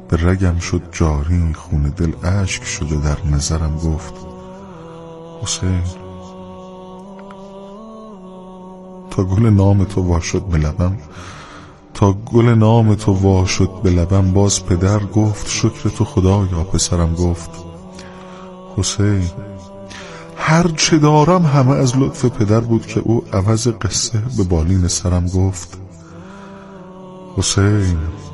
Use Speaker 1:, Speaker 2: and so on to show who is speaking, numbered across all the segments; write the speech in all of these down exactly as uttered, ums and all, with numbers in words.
Speaker 1: به رگم شد جاری، خون دل اشک شده در نظرم گفت حسین تا گل نام تو وا شد به لبم، تا گل نام تو وا شد به لبم، باز پدر گفت شکر تو خدایا. پسرم گفت حسین هر چه دارم همه از لطف پدر بود که او عوض قصه به بالین سرم گفت حسین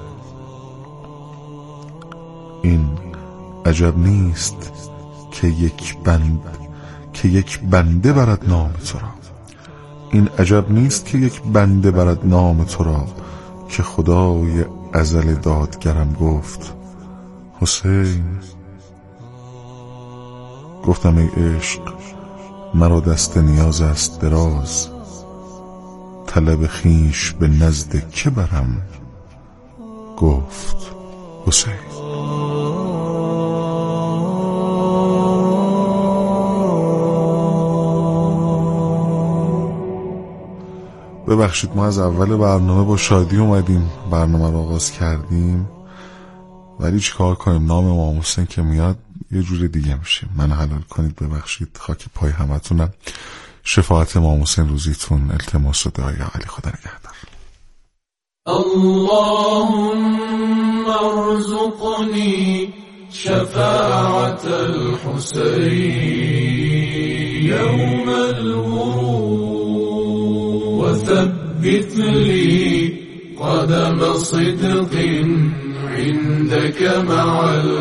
Speaker 1: این عجب نیست که یک بند که یک بنده برد نام تو را، این عجب نیست که یک بنده برد نام تو را، که خدای ازل دادگرم گفت حسین. گفتم ای عشق مرا دست نیاز است دراز، طلب خویش به نزد که برم؟ گفت حسین. ببخشید ما از اول برنامه با شادی اومدیم برنامه رو آغاز کردیم، ولی چیکار کنیم نام امام حسین که میاد یه جور دیگه میشه. من حلال کنید، ببخشید، خاک پای همتونم. شفاعت امام حسین روزیتون، التماس و دعای علی. خدا نگهدار.
Speaker 2: اللهم ارزقني شفاعة الحسين يوم الورود وثبت لي قدم صدق عندك مع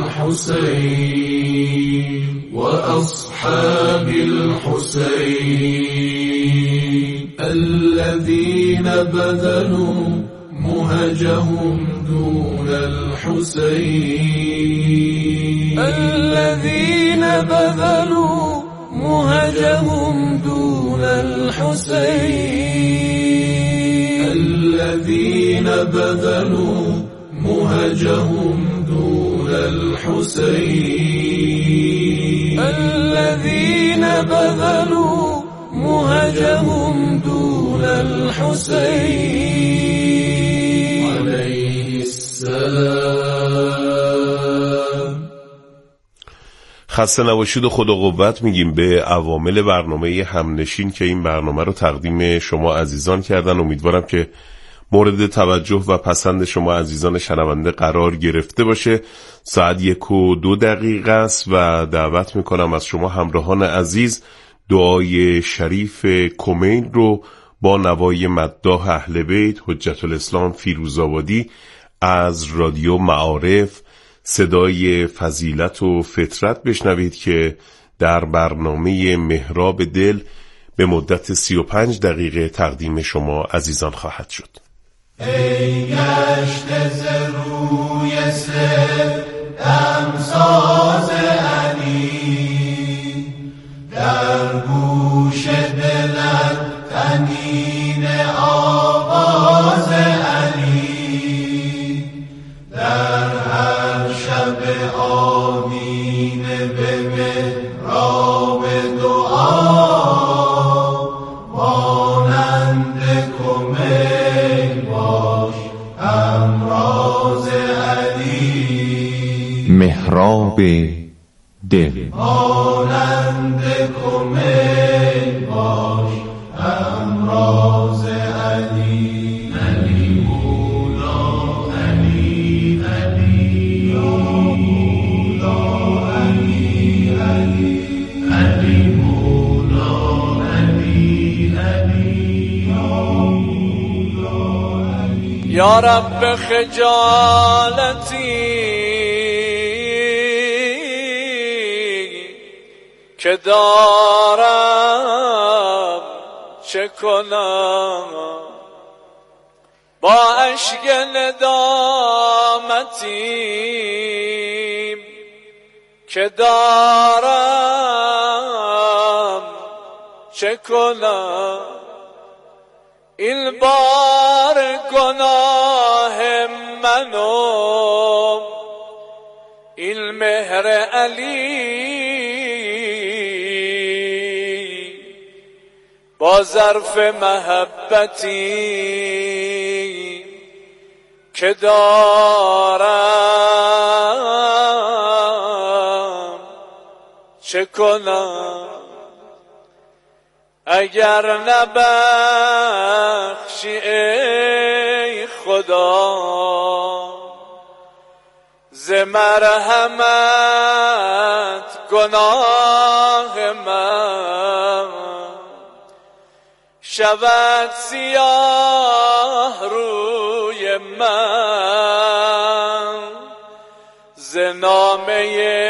Speaker 2: الحسين وأصحاب الحسين الذين بذلوا مهجهم دون الحسين الذين بذلوا مهجهم دون الحسين الذين بذلوا مهجهم دون الحسين الذين بذلوا مهجهم دون الحسين عليه السلام.
Speaker 3: خسته نباشید و خدا قوت میگیم به عوامل برنامه همنشین که این برنامه رو تقدیم شما عزیزان کردن. امیدوارم که مورد توجه و پسند شما عزیزان شنونده قرار گرفته باشه. ساعت یک و دو دقیقه است و دعوت میکنم از شما همراهان عزیز دعای شریف کمین رو با نوای مداح اهل بیت حجت الاسلام فیروزآبادی از رادیو معارف صدای فضیلت و فطرت بشنوید که در برنامه محراب دل به مدت سی و پنج دقیقه تقدیم شما عزیزان خواهد شد.
Speaker 2: ای گشته ز روی سر دمساز علی، در گوش دلت طنین آواز علی، در هر شب آمینه به محراب دعا مانند کمین باش همراز علی.
Speaker 4: محراب دل
Speaker 2: مانند کمین باش همراز علی. علی مولا علی علی یا مولا علی علی علی مولا علی علی یا مولا علی. یا رب خجالتی که دارم چه کنم، با اشک ندامتی که دارم چه کنم، این بار گناه منو این مهر علی با ظرف محبتی که دارم چه کنم اگر نبخشی ای خدا ز مرحمت گناه من شود سیاه روی من ز نامه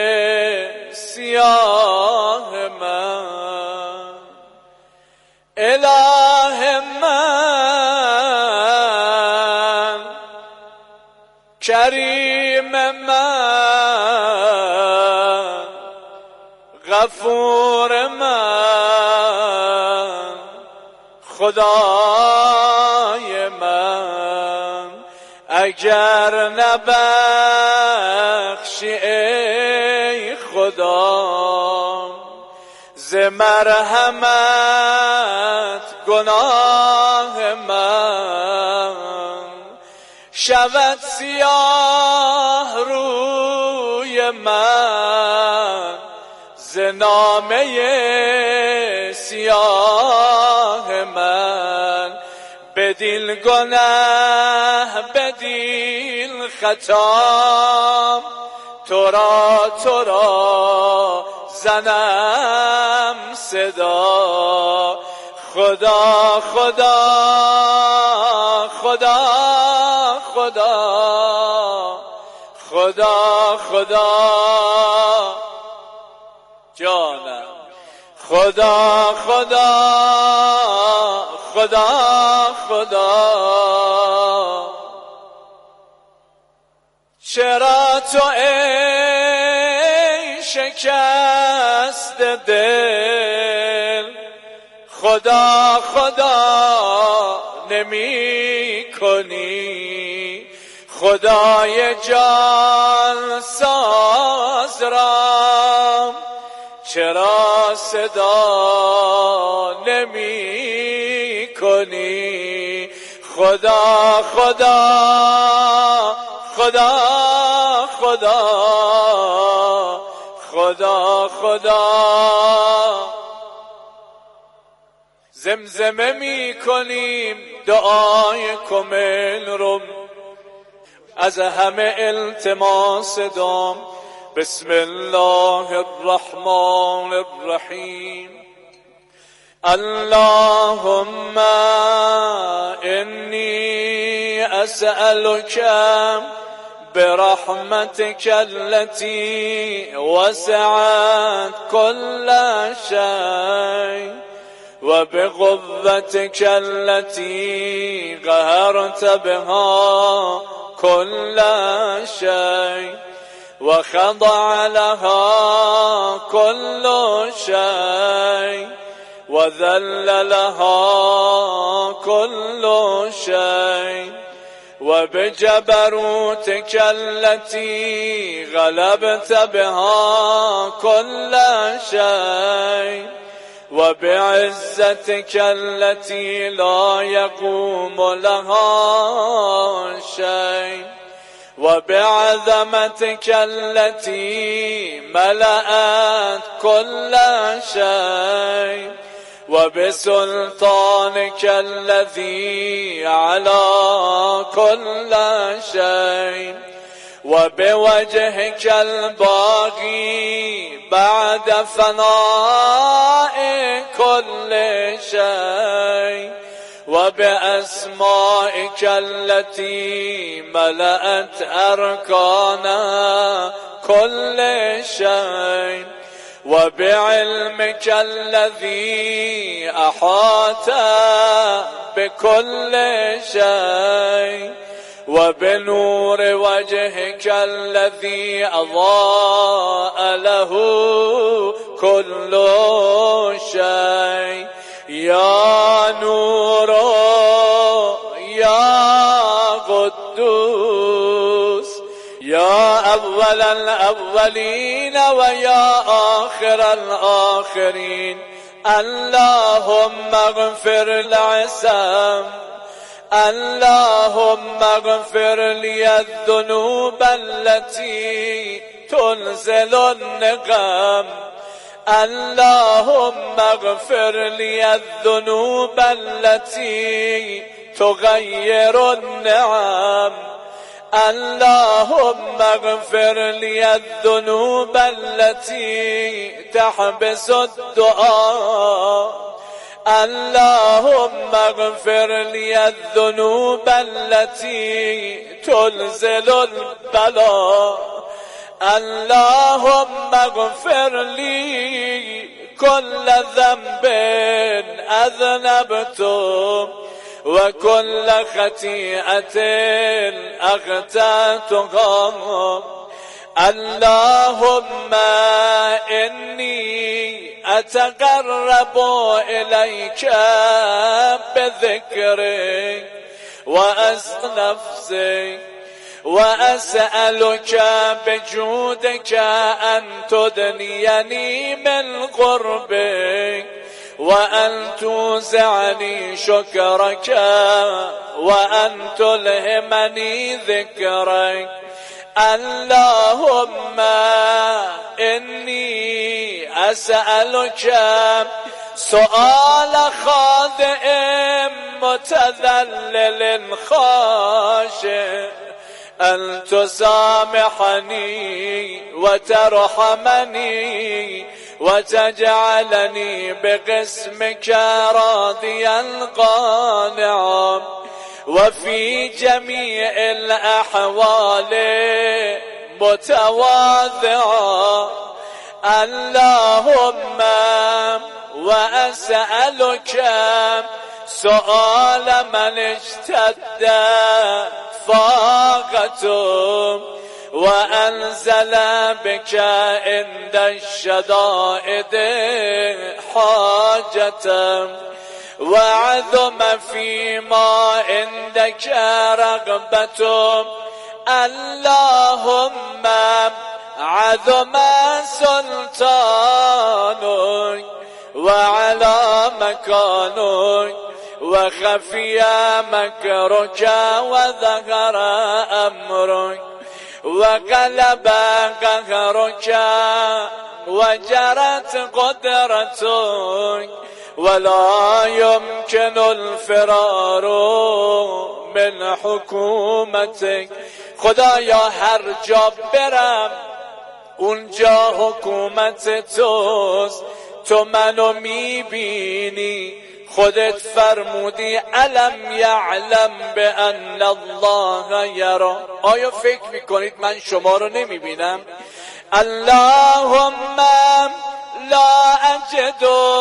Speaker 2: سیاه من اله من کریم من غفور من خدای من اگر نبخشی ای خدا ز مرحمت گناه من شود سیاه روی من ز نامه سیاه من بدل گناه بدل خطا تو را تو را زنم صدا خدا خدا خدا خدا خدا خدا جانم خدا خدا خدا خدا چرا تو ای شکست دل خدا خدا نمی کنی خدای جان ساز را چرا صدا نمی کنی خدا خدا خدا خدا خدا خدا زمزمه می کنیم دعای کمل رو از همه التماس دام بسم الله الرحمن الرحیم اللهم انی اسألك برحمتك التي وسعت كل شيء وبقوتك التي قهرت بها كل شيء وخضع لها كل شيء وذل لها كل شيء وبجبروتك التي غلبت بها كل شيء وبعزتك التي لا يقوم لها شيء وبعظمتك التي ملأت كل شيء وبسلطانك الذي على كل شيء وبوجهك الباقي بعد فناء كل شيء وبأسمائك التي ملأت أركان كل شيء وبعلمك الذي أحاط بكل شيء وبنور وجهك الذي أضاء له كل شيء يا نور يا قدوس يا أول الأولين ويا آخر الآخرين اللهم اغفر لعصام اللهم اغفر لي الذنوب التي تنزل النقم اللهم اغفر لي الذنوب التي تغير النعم اللهم اغفر لي الذنوب التي تحبس الدعاء اللهم اغفر لي الذنوب التي تنزل البلاء اللهم اغفر لي كل ذنب أذنبته وكل خطيئة أخطأتها اللهم إني أتقرب إليك بذكرك وأستغفرك وأسألك بجودك أن تدنيني من قربك وأن توزعني شكرك وأن تلهمني ذكرك اللهم إني أسألك سؤال خاضع متذلل خاشع أن تسامحني وترحمني وتجعلني بقسمك راضيا قانعا وفي جميع الأحوال متواضعا اللهم وأسألك سؤال من اشتد فاقته وأنزل بك عند الشدائد حاجة وعظم فيما عندك رغبته اللهم عظم سلطانك وعلى مكانك وخفي مكرك وظهر أمرك وغلب قهرك وجرت قدرتك ولا يمكن الفرار من حکومتك. خدایا هر جا برم اونجا حکومت توست، تو منو میبینی، خودت فرمودی علم یعلم بان الله یرا. آیا فکر میکنید من شما رو نمیبینم؟ اللهم لا اجد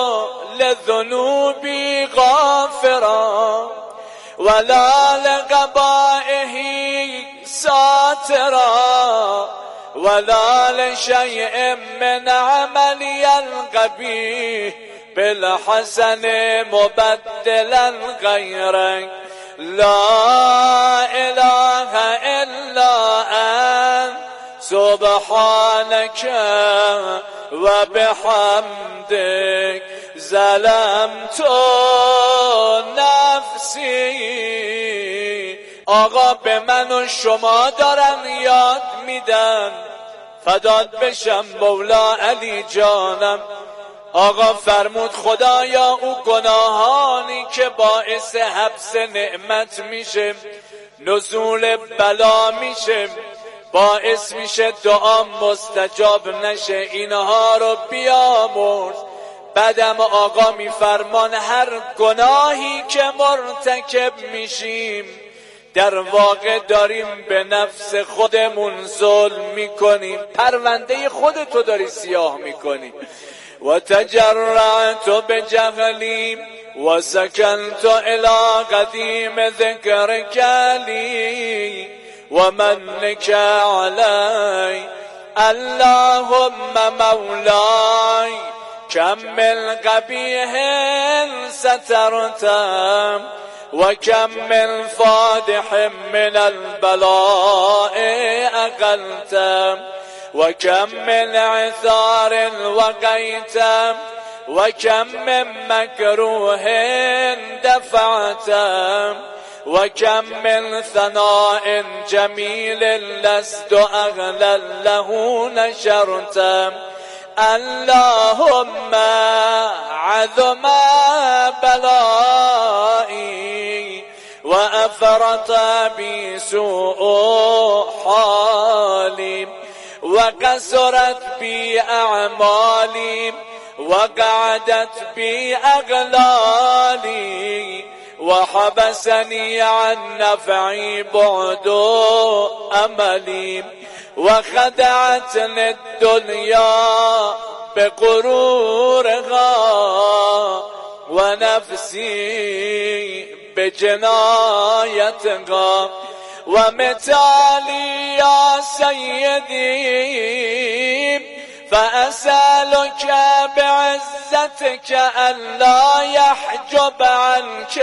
Speaker 2: لذنوبی غافرا ولا لقبائه ساترا ولا لشيء من عملي القبيح بالحسن مبدلا غيرك. لا إله إلا أنت سبحانك وبحمدك ظلمت نفسی. آقا به من و شما دارن یاد میدن، فدات بشم مولا علی جانم. آقا فرمود خدایا او گناهانی که باعث حبس نعمت میشه، نزول بلا میشه، باعث میشه دعا مستجاب نشه، اینها رو بیامرز. بعدم آقا میفرمان هر گناهی که مرتکب میشیم در واقع داریم به نفس خودمون ظلم میکنیم، پرونده خودتو داری سیاه میکنی. و تجرعت بجهلی و سکنت الى قدیم ذکرک لی و منک علی. اللهم مولای کم من قبیح سترتم و کم من فادح من البلاء اقلتم و کم من عثار وقیتم و کم من مکروه دفعتم وكم من ثناء جميل لست أغلى له نشرت اللهم عظم بلائي وأفرط بي سوء حالي وقصرت بي أعمالي وقعدت بي أغلالي وحبسني عن نفعي بعد أملي وخدعتني الدنيا بغرورها ونفسي بجنايتها ومثالي يا سيدي فأسألك بعزتك ألا يحجب عنك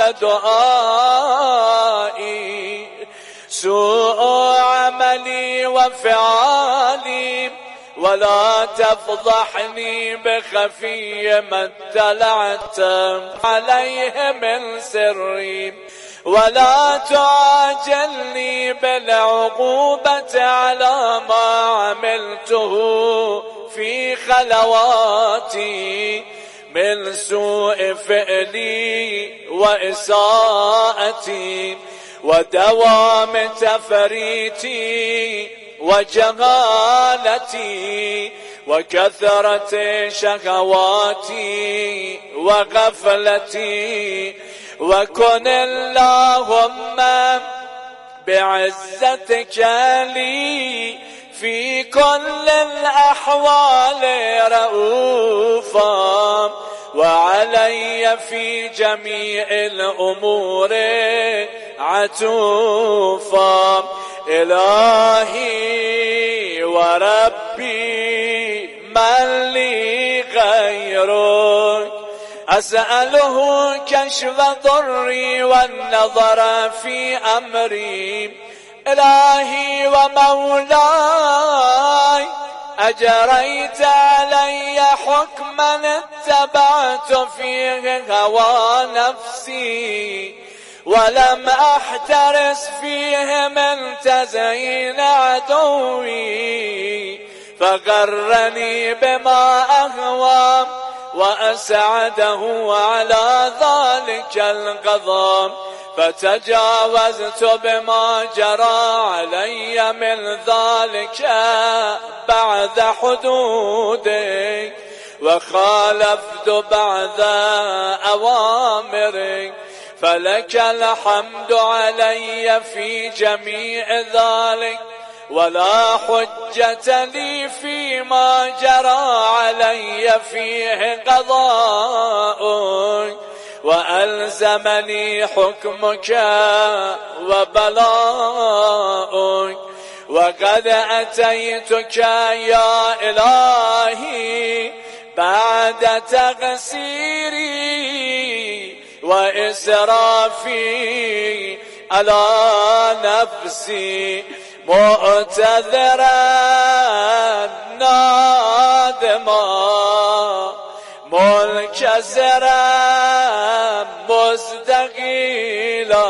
Speaker 2: دعائي سوء عملي وفعالي ولا تفضحني بخفي ما اطلعت عليه من سري ولا تعجلني بالعقوبة على ما عملته في خلواتي من سوء فعلي وإساءتي ودوام تفريتي وجهالتي وكثرة شهواتي وغفلتي وكن اللهم بعزتك لي في كل الأحوال رؤوفا وعلي في جميع الأمور عطوفا إلهي وربي من لي غيرك أسأله كشف ضري والنظر في أمري إلهي ومولاي أجريت علي حكما اتبعت فيه هوى نفسي ولم أحترس فيه من تزيين عدوي فغرني بما أهوى وأسعده على ذلك القضاء فتجاوزت بما جرى علي من ذلك بعد حدودي وخالفت بعد أوامري فلك الحمد علي في جميع ذلك ولا حجة لي فيما جرى علي فيه قضاء وألزمني حكمك وبلاء وقد أتيتك يا إلهي بعد تغسيري وإسرافي على نفسي معتذرا نادما منكسرا مستقيلا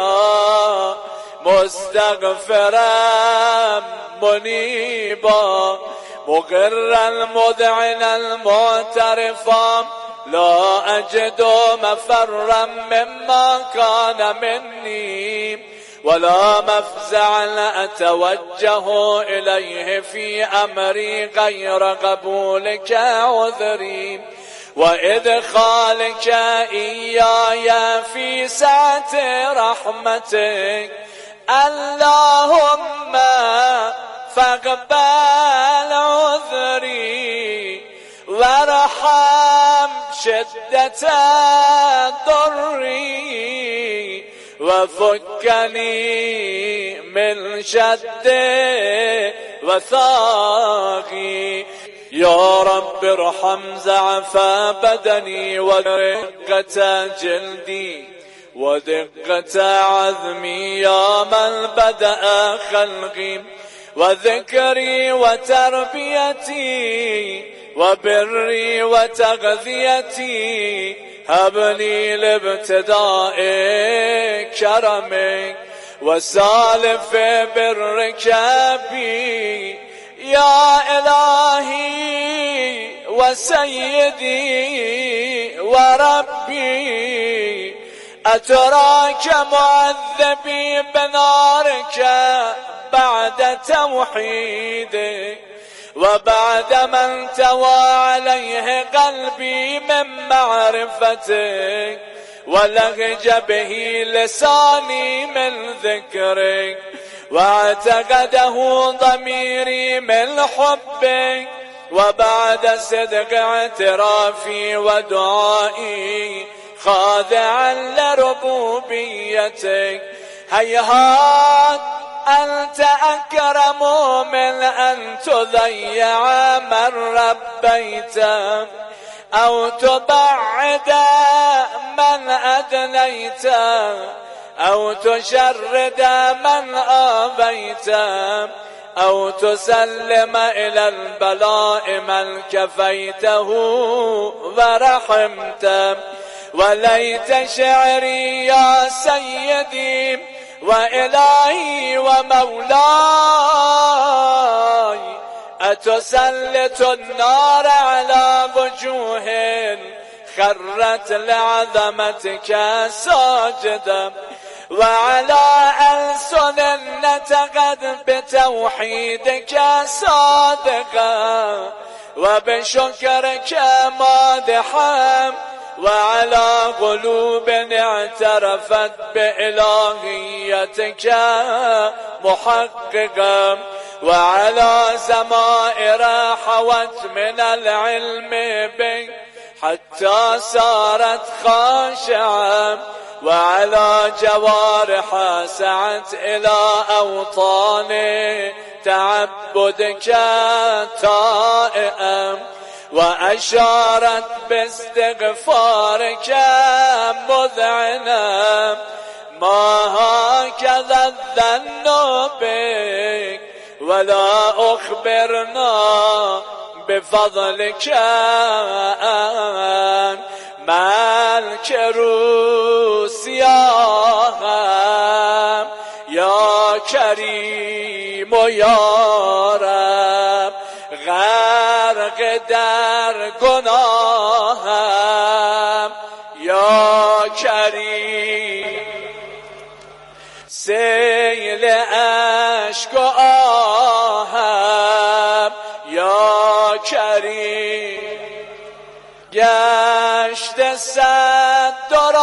Speaker 2: مستغفرا منيبا مقرا مذعنا المعترفا لا أجد مفرا مما كان مني ولا مفزعا أتوجه إليه في أمري غير قبولك عذري وإدخالك إياي في سعة رحمتك اللهم فاقبل عذري وارحم شدة ضري وفكني من شد وثاقي يا رب ارحم زعف بدني ودقة جلدي ودقة عظمي يا من بدأ خلقي وذكري وتربيتي وبري وتغذيتي هب لي لابتداء كرمك وسالف برك بي يا إلهي وسيدي وربي أتراك معذبي بنارك بعد توحيدك وبعد ما انتوى عليه قلبي من معرفتك ولهج به لساني من ذكرك واعتقده ضميري من حبك وبعد صدق اعترافي ودعائي خاضعا لربوبيتك هيهات أنت أكرم من أن تضيع من ربيت أو تبعد من أدنيت أو تشرد من آبيت أو تسلم إلى البلاء من كفيته ورحمت وليت شعري يا سيدي وإلهي ومولاي أتسلط النار على وجوه خرت لعظمتك ساجدا وعلى ألسن نطقت بتوحيدك صادقا وبشكرك مادحا وعلى قلوب اعترفت بإلهيتك محققا وعلى زمائر حوت من العلم بك حتى صارت خاشعة وعلى جوارح سعت إلى أوطان تعبدك طائعا وأشارت باستغفارك مذعنا ما هكذا الظن بك ولا أخبرنا بفضلك ملك روسيا يا كريم يا رب غرق در گناهم یا کریم سیل اشک و آهم یا کریم گشت صد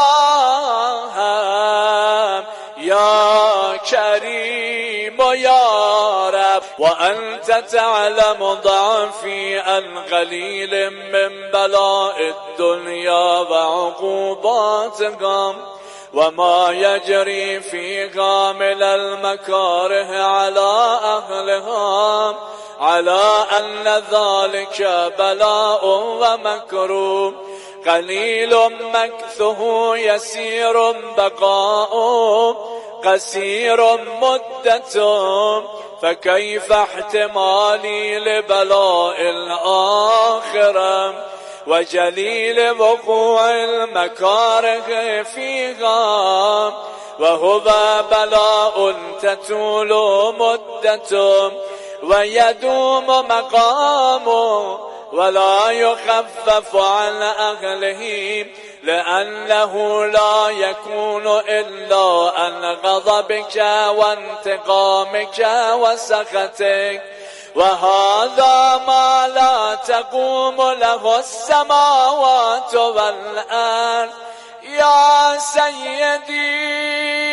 Speaker 2: دراهم یا کریم و یا رب وأنت تعلم ضعفي عن قليل من بلاء الدنيا وعقوباتها وما يجري فيها من المكاره على أهلها على أن ذلك بلاء ومكروه قليل مكثه يسير بقاؤه قصير مدته فكيف احتمالي لبلاء الآخرة وجليل وقوع المكاره فيها وهو بلاء تطول مدته ويدوم مقامه ولا يخفف عن أهله لأنه لا يكون إلا عن غضبك وانتقامك وسخطك وهذا ما لا تقوم له السماوات والأرض يا سيدي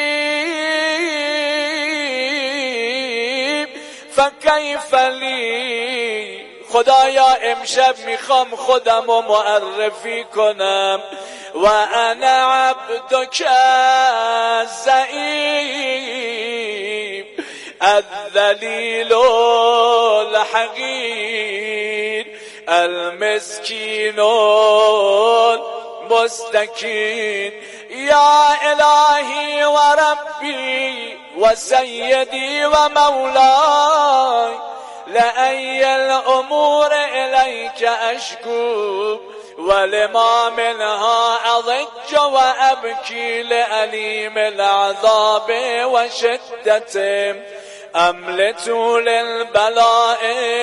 Speaker 2: فكيف لي خدایا امشب میخوام خودم و معرفی کنم و انا عبدک الضعیف الذلیل الحقیر المسکین المستکین یا الهی و ربی و سیدی و مولاي لأي الأمور إليك أشكو ولما منها أضج وأبكي لأليم العذاب وشدته أملت للبلاء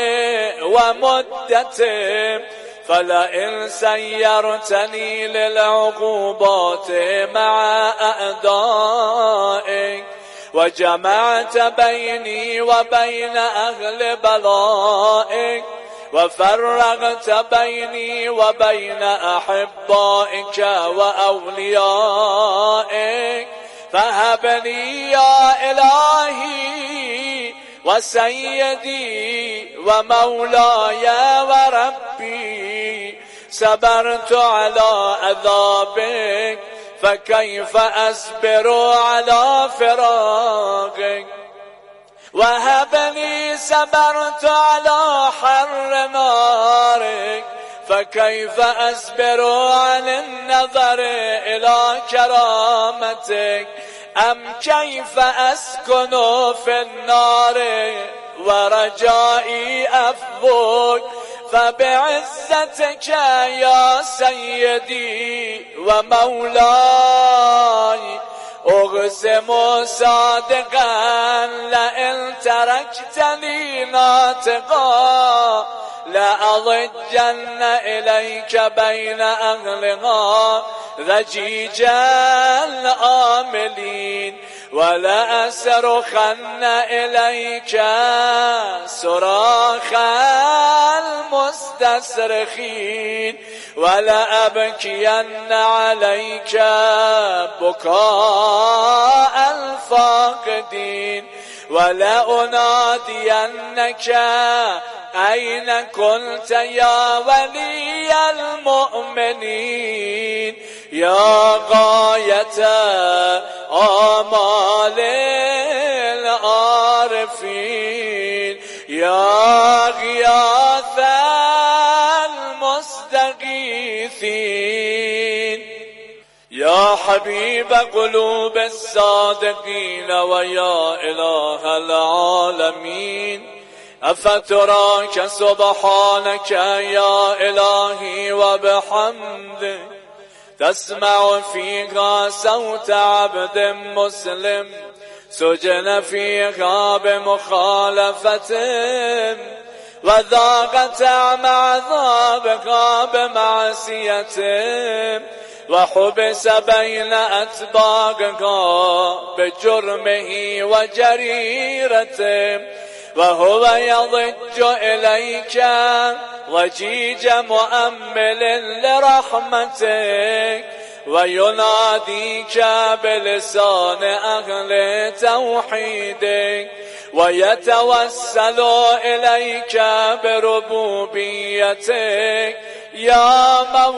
Speaker 2: ومدته فلئن سيرتني للعقوبات مع أعدائك وجمعت بيني وبين أهل بلائك وفرغت بيني وبين أحبائك وأوليائك فهب لي يا إلهي وسيدي ومولاي وربي صبرت على عذابك فكيف أصبر على فراقك وهب لي صبرت على حر نارك فكيف أصبر عن النظر إلى كرامتك أم كيف أسكن في النار ورجائي أفوك فبعزتك يا سيدي ومولاي أقسم صادقا لئن تركتني ناطقا لأضجن إليك بين أهلها ضجيج الآملين ولأصرخن إليك صراخ المستصرخين ولأبكين عليك بكاء الفاقدين ولأنادينك أين كنت يا ولي المؤمنين يا غاية آمال العارفين يا غياث المستغيثين يا حبيب قلوب الصادقين ويا إله العالمين أفتراك سبحانك يا إلهي وبحمدك تسمع فيها صوت عبد مسلم سجن فيها بمخالفة وذاقت مع عذابها بمعصية وحبس بين أتباعها بجرمه وجريرته وهو يضج إليك ضجيج مؤمل لرحمتك ويناديك بلسان أهل توحيدك ويتوسل إليك بربوبيتك يا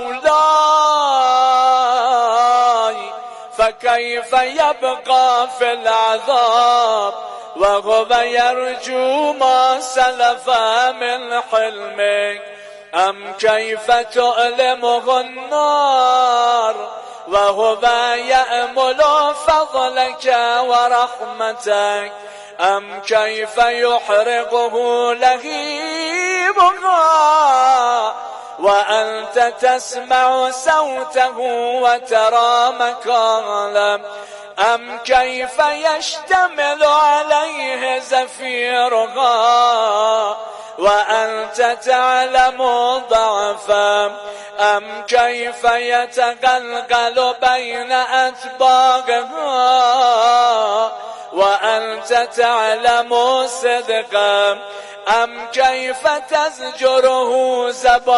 Speaker 2: مولاي فكيف يبقى في العذاب وهو يرجو ما سلف من حلمك أم كيف تؤلمه النار وهو يأمل فضلك ورحمتك أم كيف يحرقه لهيبها وأنت تسمع صوته وترى مقاله أم كيف يشتمل عليه زفيرها وأنت تعلم ضعفا أم كيف يتقلقل بين أتباعها وأنت تعلم صدقا أم كيف تزجره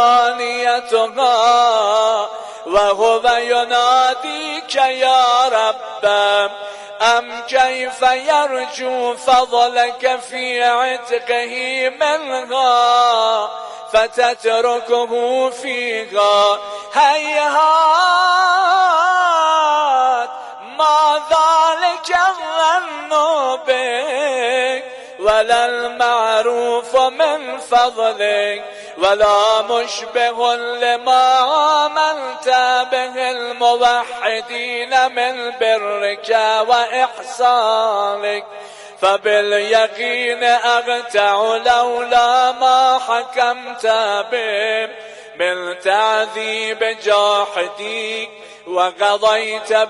Speaker 2: زبانيتها وهو يناديك يا رب أم كيف يرجو فضلك في عتقه منها فتتركه فيها هيهات ما ذلك الظن بك ولا المعروف من فضلك ولا مشبه لما عملت به الموحدين من برك وإحسانك فباليقين أغتع لولا ما حكمت به بالتعذيب جاحدي وقضيت